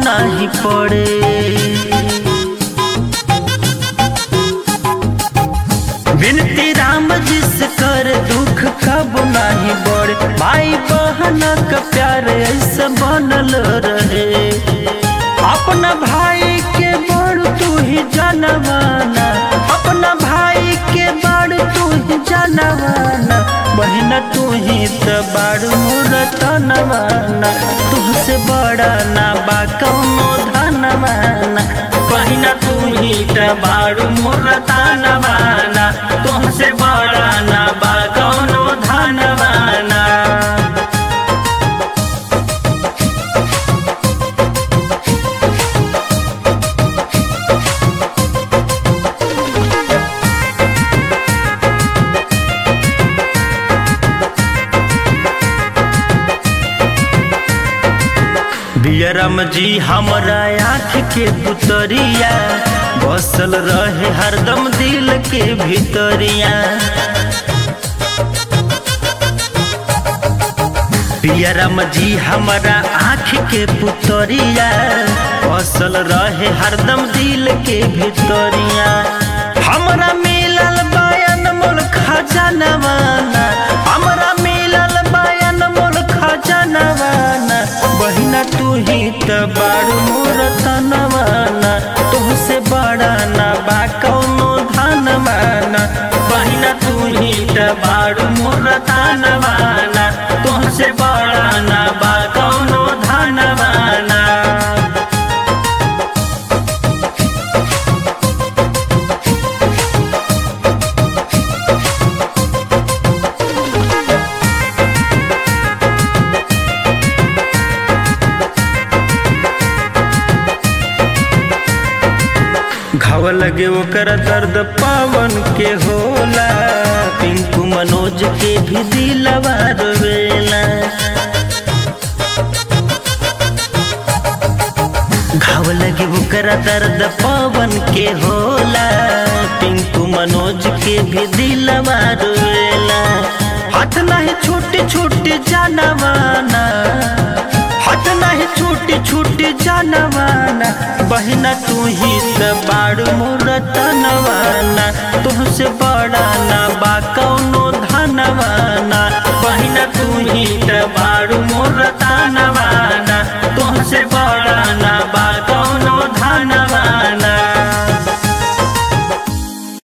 नहीं पड़े। विनती राम जिस कर दुख कब नहीं बढ़े। भाई बहन का प्यार ऐसा बनल रहे। अपना भाई के बड़ तू ही जानवाना, अपना भाई के बड़ तू ही जानवाना। बहन तू ही तो बड़ मोर तनवाना, तुझसे बड़ा ना बा कौनो धनवाना। बहन तू ही तो बड़ मोर तनवाना, तुझसे बड़ा ना बा कौनो धनवाना। बियरम जी हमरा आँख के पुतरिया, बसल रहे हरदम दिल के भीतरिया। बियरम जी हमरा आँख के पुतरिया, बसल रहे हरदम दिल के भीतरिया। हमरा मिलल बयान मोल खजानवाना, हमरा मिलल बयान मोल खजानवाना। बहिना तू ही तो बड़ मोर तनवाना, तुझसे बड़ा ना बा कौनो धनवाना। बहिना तू ही तो बड़ मोर तनवाना, तुझसे बड़ा ना बा कौनो धनवाना। घाव लगे ओकर दर्द पावन के होला, पिंकू मनोज के भी दिलवा रोवेला। घाव लगे ओकर दर्द पावन के होला, पिंकू मनोज के भी दिलवा रोवेला। हाथ नहीं छोटे छोटे जानवाना, हाथ नहीं छोटे छोटे जानवाना। बहिना तू ही तो बड़ मोर तनवाना, तुझसे बड़ा ना बा